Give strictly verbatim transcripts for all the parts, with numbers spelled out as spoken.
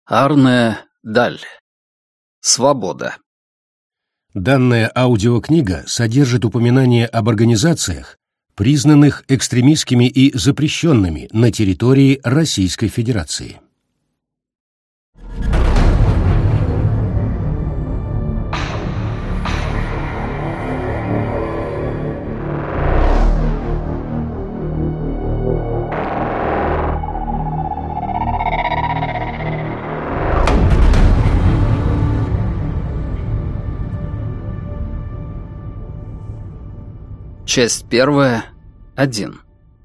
Арне Даль. Свобода. Данная аудиокнига содержит упоминания об организациях, признанных экстремистскими и запрещенными на территории Российской Федерации. Часть первая. Один.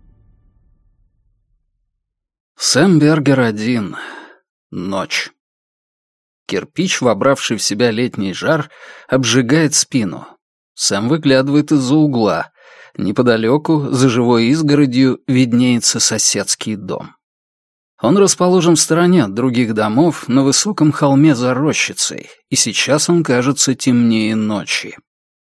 Сэм Бергер один. Ночь. Кирпич, вобравший в себя летний жар, обжигает спину. Сэм выглядывает из-за угла. Неподалеку, за живой изгородью, виднеется соседский дом. Он расположен в стороне от других домов, на высоком холме за рощицей, и сейчас он кажется темнее ночи.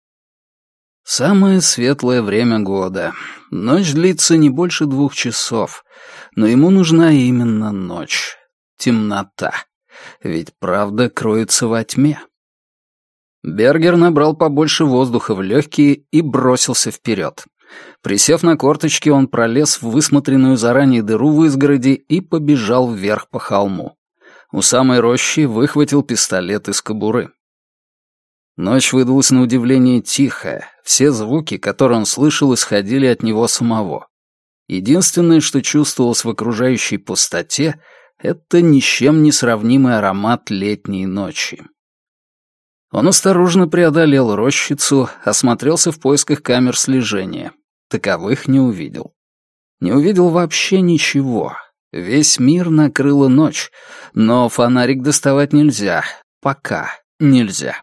Самое светлое время года. Ночь длится не больше двух часов, но ему нужна именно ночь. Темнота. Ведь правда кроется во тьме. Бергер набрал побольше воздуха в легкие и бросился вперед. Присев на корточки, он пролез в высмотренную заранее дыру в изгороди и побежал вверх по холму. У самой рощи выхватил пистолет из кобуры. Ночь выдалась на удивление тихая. Все звуки, которые он слышал, исходили от него самого. Единственное, что чувствовалось в окружающей пустоте, это ни с чем не сравнимый аромат летней ночи. Он осторожно преодолел рощицу, осмотрелся в поисках камер слежения. Таковых не увидел. Не увидел вообще ничего. Весь мир накрыла ночь, но фонарик доставать нельзя. Пока нельзя.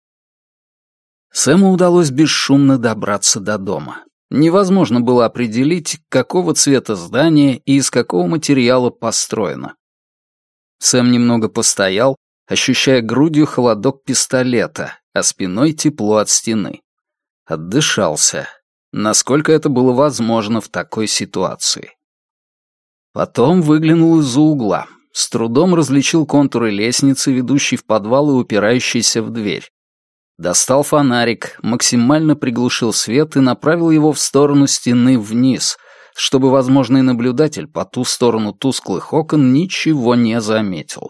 Сэму удалось бесшумно добраться до дома. Невозможно было определить, какого цвета здание и из какого материала построено. Сэм немного постоял, ощущая грудью холодок пистолета, а спиной тепло от стены. Отдышался. Насколько это было возможно в такой ситуации. Потом выглянул из-за угла. С трудом различил контуры лестницы, ведущей в подвал и упирающейся в дверь. Достал фонарик, максимально приглушил свет и направил его в сторону стены вниз, чтобы возможный наблюдатель по ту сторону тусклых окон ничего не заметил.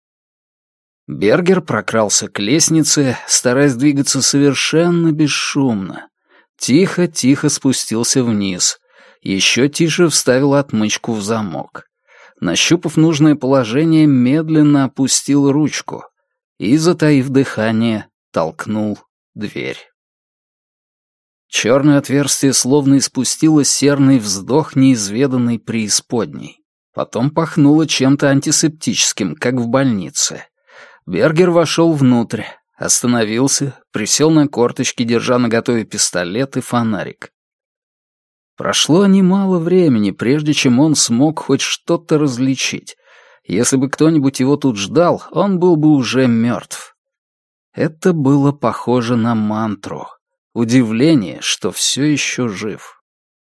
Бергер прокрался к лестнице, стараясь двигаться совершенно бесшумно. Тихо-тихо спустился вниз. Еще тише вставил отмычку в замок. Нащупав нужное положение, медленно опустил ручку и, затаив дыхание, толкнул дверь. Черное отверстие словно испустило серный вздох неизведанной преисподней. Потом пахнуло чем-то антисептическим, как в больнице. Бергер вошел внутрь, остановился, присел на корточки, держа наготове пистолет и фонарик. Прошло немало времени, прежде чем он смог хоть что-то различить. Если бы кто-нибудь его тут ждал, он был бы уже мертв. Это было похоже на мантру. Удивление, что все еще жив.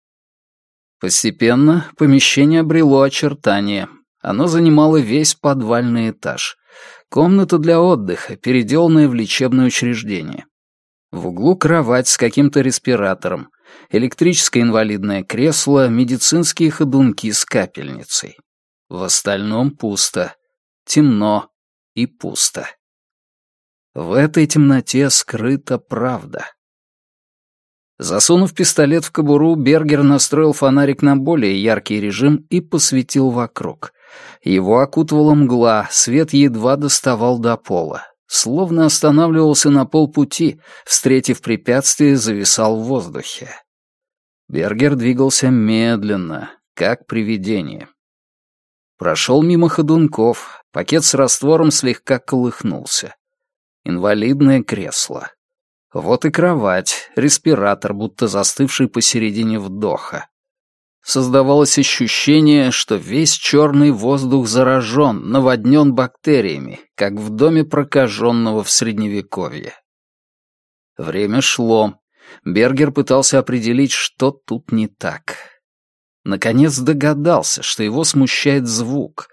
Постепенно помещение обрело очертания. Оно занимало весь подвальный этаж. Комната для отдыха, переделанная в лечебное учреждение. В углу кровать с каким-то респиратором, электрическое инвалидное кресло, медицинские ходунки с капельницей. В остальном пусто. Темно и пусто. В этой темноте скрыта правда. Засунув пистолет в кобуру, Бергер настроил фонарик на более яркий режим и посветил вокруг. Его окутывала мгла, свет едва доставал до пола. Словно останавливался на полпути, встретив препятствие, зависал в воздухе. Бергер двигался медленно, как привидение. Прошел мимо ходунков, пакет с раствором слегка колыхнулся. Инвалидное кресло. Вот и кровать, респиратор, будто застывший посередине вдоха. Создавалось ощущение, что весь черный воздух заражен, наводнен бактериями, как в доме прокаженного в Средневековье. Время шло. Бергер пытался определить, что тут не так. Наконец догадался, что его смущает звук.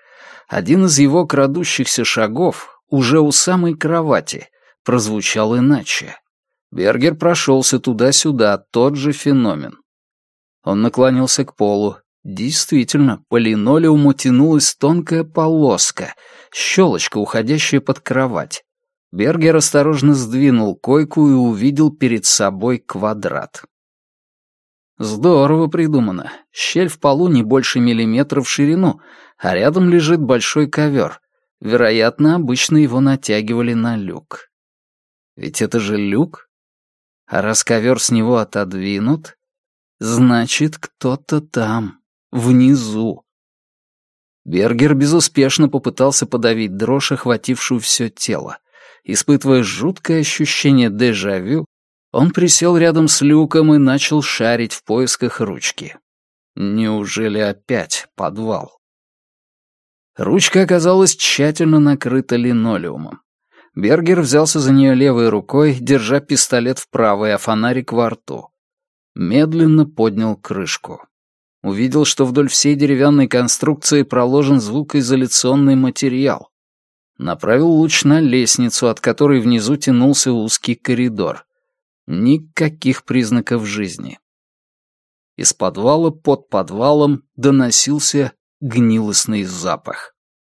Один из его крадущихся шагов, уже у самой кровати, прозвучал иначе. Бергер прошелся туда-сюда, тот же феномен. Он наклонился к полу. Действительно, по линолеуму тянулась тонкая полоска, щелочка, уходящая под кровать. Бергер осторожно сдвинул койку и увидел перед собой квадрат. Здорово придумано. Щель в полу не больше миллиметра в ширину, а рядом лежит большой ковер. Вероятно, обычно его натягивали на люк. Ведь это же люк. А раз ковер с него отодвинут, значит, кто-то там, внизу. Бергер безуспешно попытался подавить дрожь, охватившую все тело. Испытывая жуткое ощущение дежавю, он присел рядом с люком и начал шарить в поисках ручки. Неужели опять подвал? Ручка оказалась тщательно накрыта линолеумом. Бергер взялся за нее левой рукой, держа пистолет в правой, а фонарик во рту. Медленно поднял крышку. Увидел, что вдоль всей деревянной конструкции проложен звукоизоляционный материал. Направил луч на лестницу, от которой внизу тянулся узкий коридор. Никаких признаков жизни. Из подвала под подвалом доносился гнилостный запах.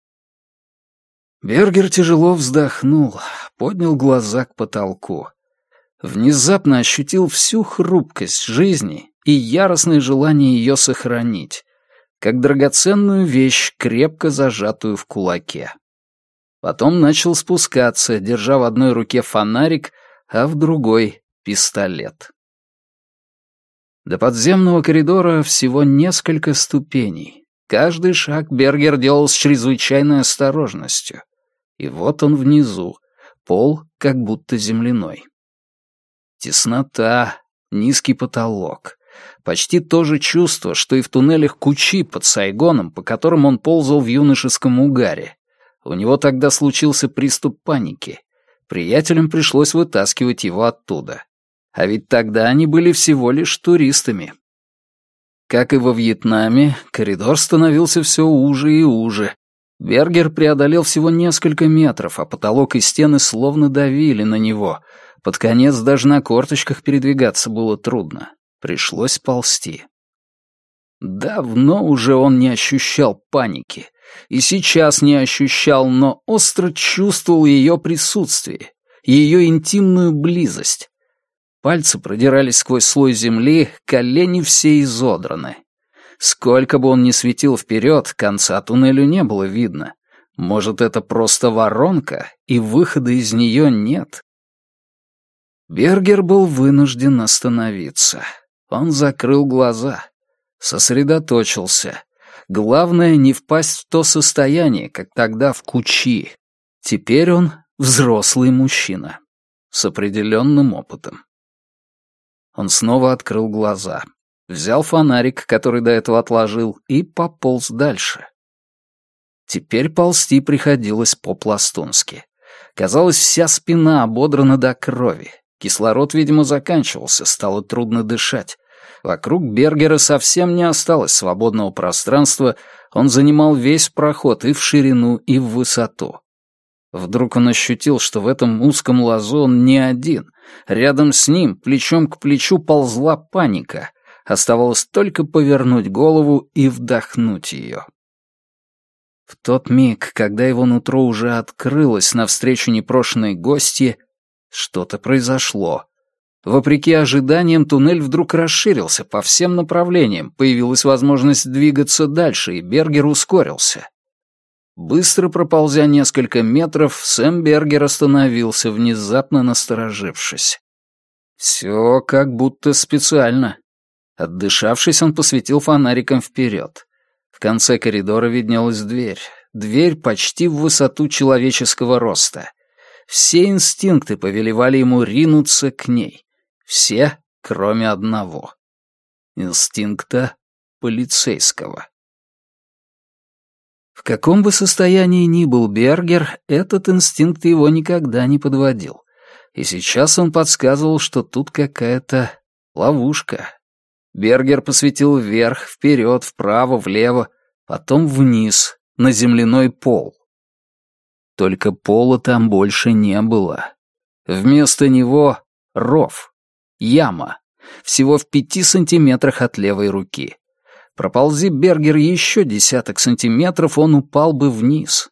Бергер тяжело вздохнул, поднял глаза к потолку. Внезапно ощутил всю хрупкость жизни и яростное желание ее сохранить, как драгоценную вещь, крепко зажатую в кулаке. Потом начал спускаться, держа в одной руке фонарик, а в другой — пистолет. До подземного коридора всего несколько ступеней. Каждый шаг Бергер делал с чрезвычайной осторожностью. И вот он внизу, пол как будто земляной. Теснота, низкий потолок. Почти то же чувство, что и в туннелях Кучи под Сайгоном, по которым он ползал в юношеском угаре. У него тогда случился приступ паники. Приятелям пришлось вытаскивать его оттуда. А ведь тогда они были всего лишь туристами. Как и во Вьетнаме, коридор становился все уже и уже. Бергер преодолел всего несколько метров, а потолок и стены словно давили на него. Под конец даже на корточках передвигаться было трудно. Пришлось ползти. Давно уже он не ощущал паники. И сейчас не ощущал, но остро чувствовал ее присутствие, ее интимную близость. Пальцы продирались сквозь слой земли, колени все изодраны. Сколько бы он ни светил вперед, конца туннелю не было видно. Может, это просто воронка, и выхода из нее нет? Бергер был вынужден остановиться. Он закрыл глаза, сосредоточился. Главное — не впасть в то состояние, как тогда в Кучи. Теперь он взрослый мужчина с определенным опытом. Он снова открыл глаза. Взял фонарик, который до этого отложил, и пополз дальше. Теперь ползти приходилось по-пластунски. Казалось, вся спина ободрана до крови. Кислород, видимо, заканчивался, стало трудно дышать. Вокруг Бергера совсем не осталось свободного пространства, он занимал весь проход и в ширину, и в высоту. Вдруг он ощутил, что в этом узком лазу он не один. Рядом с ним, плечом к плечу, ползла паника. Оставалось только повернуть голову и вдохнуть ее. В тот миг, когда его нутро уже открылось навстречу непрошенной гостье, что-то произошло. Вопреки ожиданиям, туннель вдруг расширился по всем направлениям, появилась возможность двигаться дальше, и Бергер ускорился. Быстро проползя несколько метров, Сэм Бергер остановился, внезапно насторожившись. Все как будто специально. Отдышавшись, он посветил фонариком вперед. В конце коридора виднелась дверь. Дверь почти в высоту человеческого роста. Все инстинкты повелевали ему ринуться к ней. Все, кроме одного. Инстинкта полицейского. В каком бы состоянии ни был Бергер, этот инстинкт его никогда не подводил. И сейчас он подсказывал, что тут какая-то ловушка. Бергер посветил вверх, вперед, вправо, влево, потом вниз, на земляной пол. Только пола там больше не было. Вместо него ров, яма, всего в пяти сантиметрах от левой руки. Проползи Бергер еще десяток сантиметров, он упал бы вниз.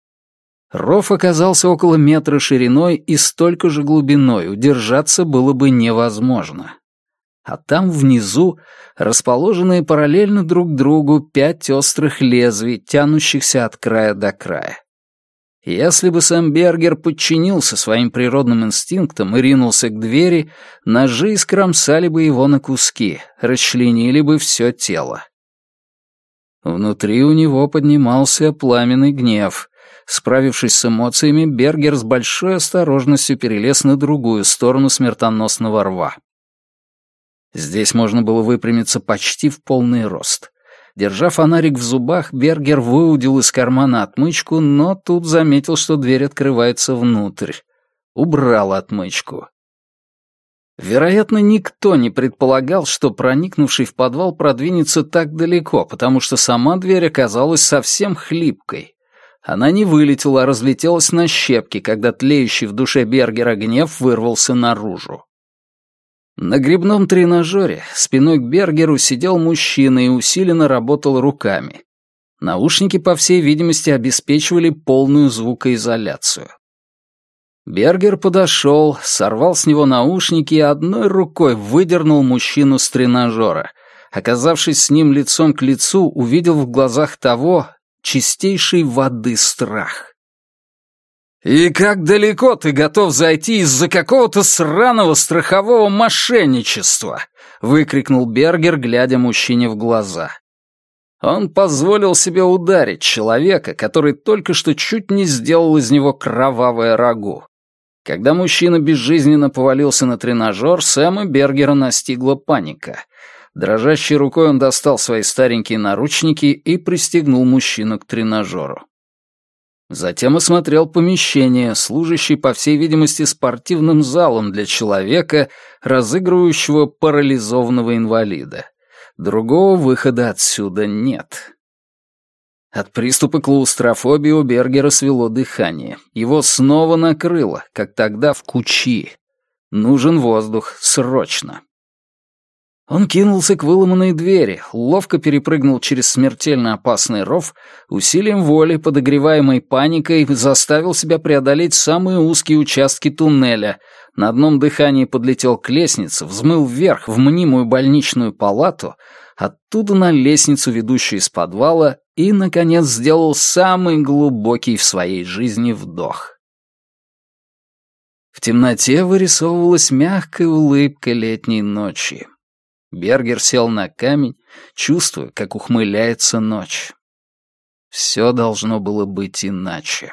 Ров оказался около метра шириной и столько же глубиной, удержаться было бы невозможно. А там внизу, расположенные параллельно друг другу, пять острых лезвий, тянущихся от края до края. Если бы Сэм Бергер подчинился своим природным инстинктам и ринулся к двери, ножи искромсали бы его на куски, расчленили бы все тело. Внутри у него поднимался пламенный гнев. Справившись с эмоциями, Бергер с большой осторожностью перелез на другую сторону смертоносного рва. Здесь можно было выпрямиться почти в полный рост. Держа фонарик в зубах, Бергер выудил из кармана отмычку, но тут заметил, что дверь открывается внутрь. Убрал отмычку. Вероятно, никто не предполагал, что проникнувший в подвал продвинется так далеко, потому что сама дверь оказалась совсем хлипкой. Она не вылетела, а разлетелась на щепки, когда тлеющий в душе Бергера гнев вырвался наружу. На гребном тренажере спиной к Бергеру сидел мужчина и усиленно работал руками. Наушники, по всей видимости, обеспечивали полную звукоизоляцию. Бергер подошел, сорвал с него наушники и одной рукой выдернул мужчину с тренажера. Оказавшись с ним лицом к лицу, увидел в глазах того чистейшей воды страх. «И как далеко ты готов зайти из-за какого-то сраного страхового мошенничества?» — выкрикнул Бергер, глядя мужчине в глаза. Он позволил себе ударить человека, который только что чуть не сделал из него кровавое рагу. Когда мужчина безжизненно повалился на тренажер, Сэма Бергера настигла паника. Дрожащей рукой он достал свои старенькие наручники и пристегнул мужчину к тренажеру. Затем осмотрел помещение, служащее, по всей видимости, спортивным залом для человека, разыгрывающего парализованного инвалида. Другого выхода отсюда нет. От приступа клаустрофобии у Бергера свело дыхание. Его снова накрыло, как тогда в Кучи. Нужен воздух, срочно. Он кинулся к выломанной двери, ловко перепрыгнул через смертельно опасный ров, усилием воли, подогреваемой паникой, заставил себя преодолеть самые узкие участки туннеля, на одном дыхании подлетел к лестнице, взмыл вверх в мнимую больничную палату, оттуда на лестницу, ведущую из подвала, и, наконец, сделал самый глубокий в своей жизни вдох. В темноте вырисовывалась мягкая улыбка летней ночи. Бергер сел на камень, чувствуя, как ухмыляется ночь. Все должно было быть иначе.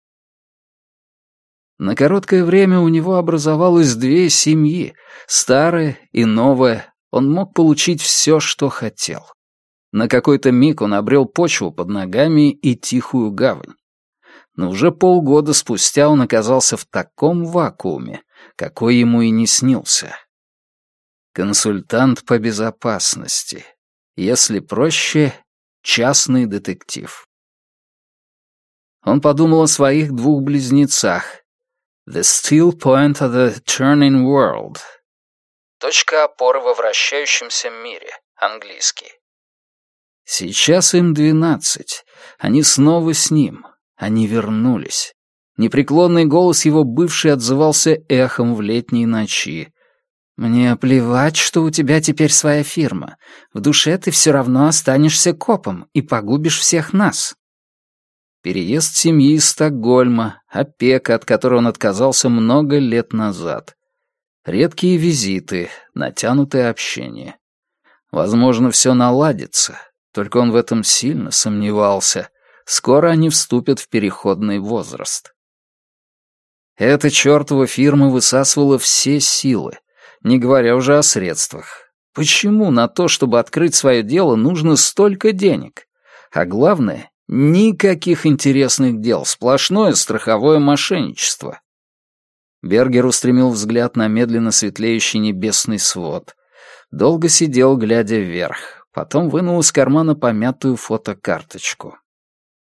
На короткое время у него образовалось две семьи, старая и новая. Он мог получить все, что хотел. На какой-то миг он обрел почву под ногами и тихую гавань. Но уже полгода спустя он оказался в таком вакууме, какой ему и не снился. Консультант по безопасности. Если проще, частный детектив. Он подумал о своих двух близнецах. The still point of the turning world. Точка опоры во вращающемся мире. Английский. Сейчас им двенадцать. Они снова с ним. Они вернулись. Непреклонный голос его бывший отзывался эхом в летней ночи. «Мне плевать, что у тебя теперь своя фирма. В душе ты все равно останешься копом и погубишь всех нас». Переезд семьи из Стокгольма, опека, от которой он отказался много лет назад. Редкие визиты, натянутое общение. Возможно, все наладится, только он в этом сильно сомневался. Скоро они вступят в переходный возраст. Эта чертова фирма высасывала все силы, не говоря уже о средствах. Почему на то, чтобы открыть свое дело, нужно столько денег? А главное, никаких интересных дел, сплошное страховое мошенничество. Бергер устремил взгляд на медленно светлеющий небесный свод. Долго сидел, глядя вверх. Потом вынул из кармана помятую фотокарточку.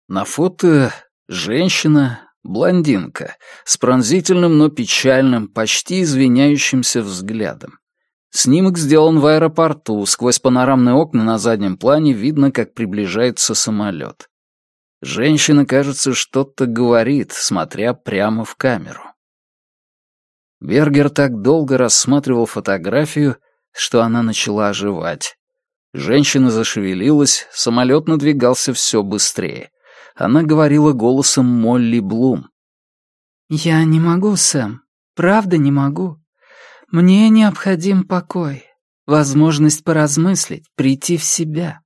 На фото женщина, блондинка, с пронзительным, но печальным, почти извиняющимся взглядом. Снимок сделан в аэропорту, сквозь панорамные окна на заднем плане видно, как приближается самолет. Женщина, кажется, что-то говорит, смотря прямо в камеру. Бергер так долго рассматривал фотографию, что она начала оживать. Женщина зашевелилась, самолет надвигался все быстрее. Она говорила голосом Молли Блум. «Я не могу, Сэм, правда не могу. Мне необходим покой, возможность поразмыслить, прийти в себя».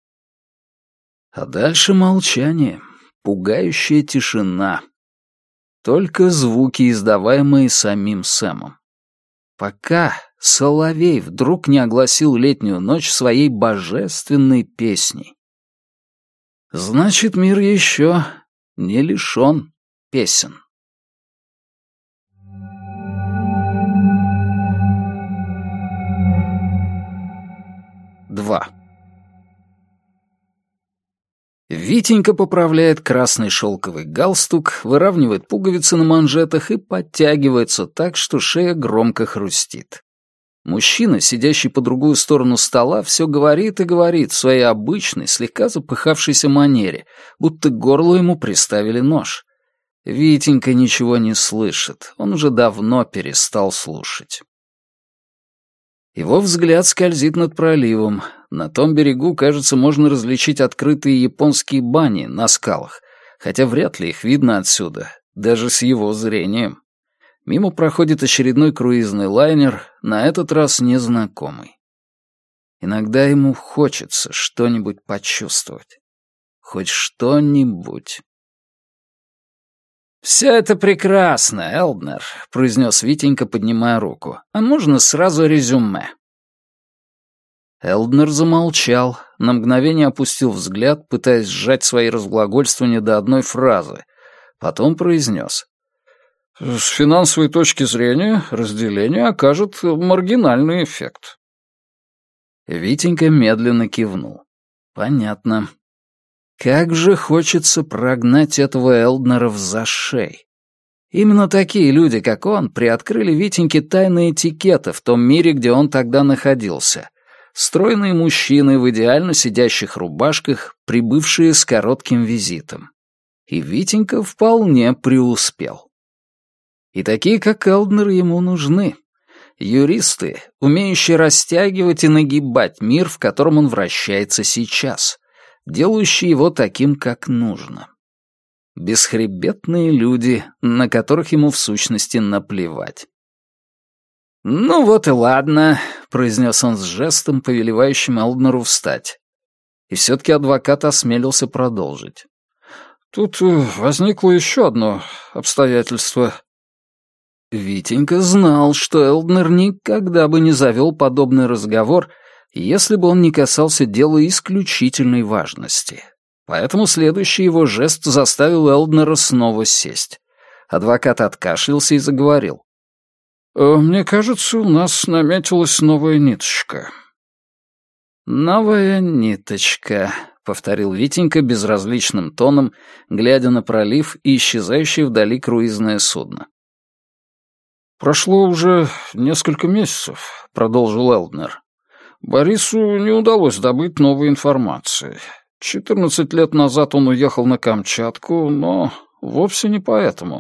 А дальше молчание, пугающая тишина. Только звуки, издаваемые самим Сэмом. Пока соловей вдруг не огласил летнюю ночь своей божественной песней. Значит, мир еще не лишен песен. Два. Витенька поправляет красный шелковый галстук, выравнивает пуговицы на манжетах и подтягивается так, что шея громко хрустит. Мужчина, сидящий по другую сторону стола, все говорит и говорит в своей обычной, слегка запыхавшейся манере, будто к горлу ему приставили нож. Витенька ничего не слышит, он уже давно перестал слушать. Его взгляд скользит над проливом. На том берегу, кажется, можно различить открытые японские бани на скалах, хотя вряд ли их видно отсюда, даже с его зрением. Мимо проходит очередной круизный лайнер, на этот раз незнакомый. Иногда ему хочется что-нибудь почувствовать. Хоть что-нибудь. «Все это прекрасно, Элднер», — произнес Витенька, поднимая руку. «А можно сразу резюме?» Элднер замолчал, на мгновение опустил взгляд, пытаясь сжать свои разглагольствования до одной фразы. Потом произнес. «С финансовой точки зрения разделение окажет маргинальный эффект». Витенька медленно кивнул. «Понятно. Как же хочется прогнать этого Элднера в зашей. Именно такие люди, как он, приоткрыли Витеньке тайны этикета в том мире, где он тогда находился. Стройные мужчины в идеально сидящих рубашках, прибывшие с коротким визитом. И Витенька вполне преуспел. И такие, как Элднер, ему нужны. Юристы, умеющие растягивать и нагибать мир, в котором он вращается сейчас, делающие его таким, как нужно. Бесхребетные люди, на которых ему в сущности наплевать. «Ну вот и ладно», — произнес он с жестом, повелевающим Элднеру встать. И все-таки адвокат осмелился продолжить. «Тут возникло еще одно обстоятельство». Витенька знал, что Элднер никогда бы не завел подобный разговор, если бы он не касался дела исключительной важности. Поэтому следующий его жест заставил Элднера снова сесть. Адвокат откашлялся и заговорил. «Мне кажется, у нас наметилась новая ниточка». «Новая ниточка», — повторил Витенька безразличным тоном, глядя на пролив и исчезающее вдали круизное судно. «Прошло уже несколько месяцев», — продолжил Элднер. «Борису не удалось добыть новой информации. Четырнадцать лет назад он уехал на Камчатку, но вовсе не поэтому».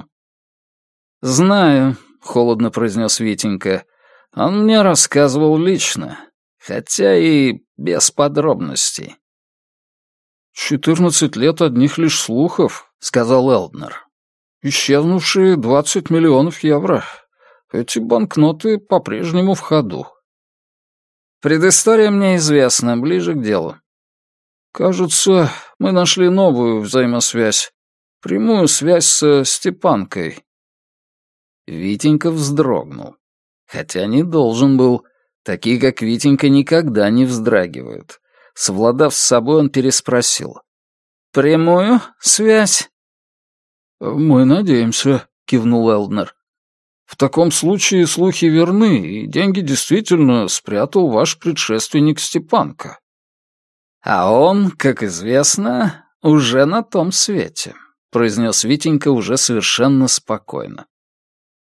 «Знаю», — холодно произнес Витенька. «Он мне рассказывал лично, хотя и без подробностей». «Четырнадцать лет одних лишь слухов», — сказал Элднер. «Исчезнувшие двадцать миллионов евро. Эти банкноты по-прежнему в ходу». «Предыстория мне известна, ближе к делу». «Кажется, мы нашли новую взаимосвязь. Прямую связь с Степанкой». Витенька вздрогнул. Хотя не должен был. Такие, как Витенька, никогда не вздрагивают. Совладав с собой, он переспросил. «Прямую связь?» «Мы надеемся», — кивнул Элднер. «В таком случае слухи верны, и деньги действительно спрятал ваш предшественник Степанка». «А он, как известно, уже на том свете», — произнес Витенька уже совершенно спокойно.